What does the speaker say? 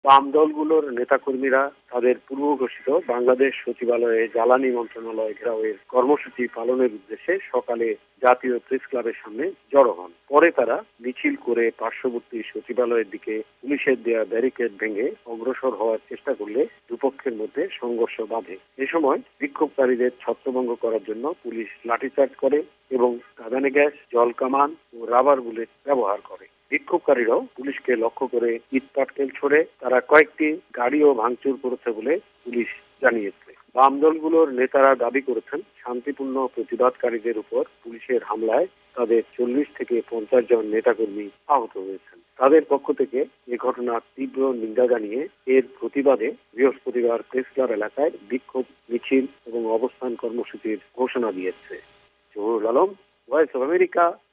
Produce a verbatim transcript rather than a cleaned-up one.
বাম দলগুলোর নেতাকর্মীরা তাদের পূর্ব ঘোষিত বাংলাদেশ সচিবালয়ে জ্বালানি মন্ত্রণালয় ঘেরাওয়ের কর্মসূচি পালনের উদ্দেশ্যে সকালে জাতীয় প্রেস ক্লাবের সামনে জড়ো হন। পরে তারা মিছিল করে পার্শ্ববর্তী সচিবালয়ের দিকে পুলিশের দেয়া ব্যারিকেড ভেঙে অগ্রসর হওয়ার চেষ্টা করলে দুপক্ষের মধ্যে সংঘর্ষ বাধে। এ সময় বিক্ষোভকারীদের ছত্রভঙ্গ করার জন্য পুলিশ লাঠিচার্জ করে এবং কাঁদানে গ্যাস, জলকামান ও রাবার বুলেট ব্যবহার করে। বিক্ষোভকারীরাও পুলিশকে লক্ষ্য করে ইট পাটকেল ছোড়ে। তারা কয়েকটি গাড়িও ভাঙচুর করেছে বলে পুলিশ জানিয়েছে। বাম দলগুলোর নেতারা দাবি করেছেন, শান্তিপূর্ণ প্রতিবাদকারীদের উপর পুলিশের হামলায় তাদের চল্লিশ থেকে পঞ্চাশ জন নেতাকর্মী আহত হয়েছেন। তাদের পক্ষ থেকে এ ঘটনার তীব্র নিন্দা জানিয়ে এর প্রতিবাদে বৃহস্পতিবার প্রেস ক্লাব এলাকায় বিক্ষোভ মিছিল এবং অবস্থান কর্মসূচির ঘোষণা দিয়েছে। Zahurul Alam, voice of America,